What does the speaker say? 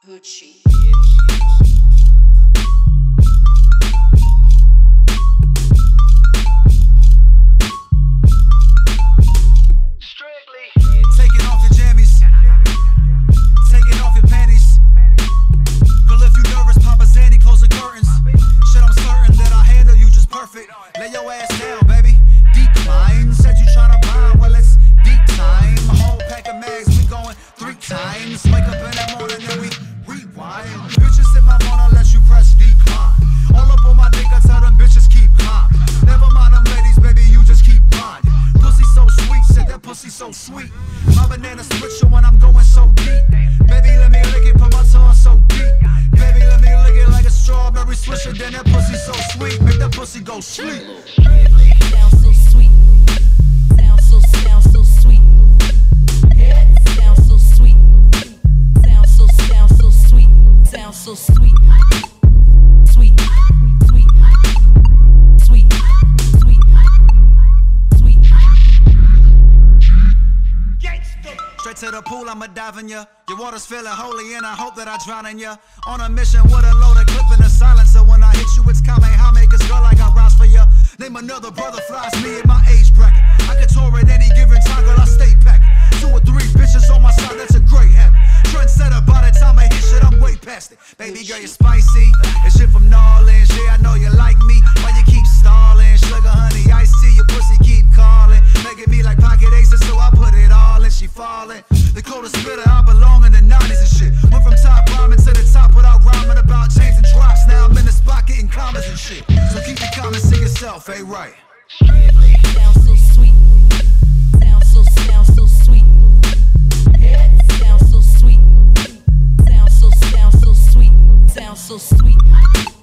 Gucci. Taking off your jammies, taking off your panties. Girl, if you nervous, Papa Zanny, close the curtains. Shit, I'm certain that I handle you just perfect. Lay your ass down, baby. Decline. Said you tryna buy, well, it's deep time. A whole pack of mags, we going 3 times. Wake up in the morning, then we rewind. Bitches in my phone, I'll let you press decline. All up on my dick, I tell them bitches keep climbing. Never mind them ladies, baby, you just keep grinding. Pussy so sweet, said that pussy so sweet. My banana split you when I'm going so deep. Baby, let me lick it, put my tongue so deep. Baby, let me lick it like a strawberry swisher. Then that pussy so sweet, make that pussy go sleep. Sound so sweet. Sound so sweet. Sound so sweet. Sound so sweet. Sound so sweet. Sweet. Sweet. Sweet. Sweet. Sweet. Straight to the pool, I'ma dive in ya. Your water's feeling holy and I hope that I drown in ya. On a mission with a loaded clip in the silencer. When I hit you, it's Kamehameha, cause girl, I got rocks for ya. Name another brother flies me in my age bracket. I can tour at any given time, girl, I stay packed. 2 or 3 bitches on my side, that's a great habit. Trendsetter, by the time I hit shit, I'm way past it. Baby girl, you're spicy, and shit from New Orleans. Yeah, I know you like me, why you keep stalling? Sugar, honey, iced tea, your pussy keep calling. Making me like pocket aces, so I put it all in, she falling. The coldest spitter, I belong in the 90s and shit. Went from top rhyming to the top without rhyming about chains and drops. Now I'm in the spot getting commas and shit. So keep your comments to yourself, ain't right? Sound so sweet. Sound so sweet. Sound so sweet. Sound so sweet. Sound so sweet.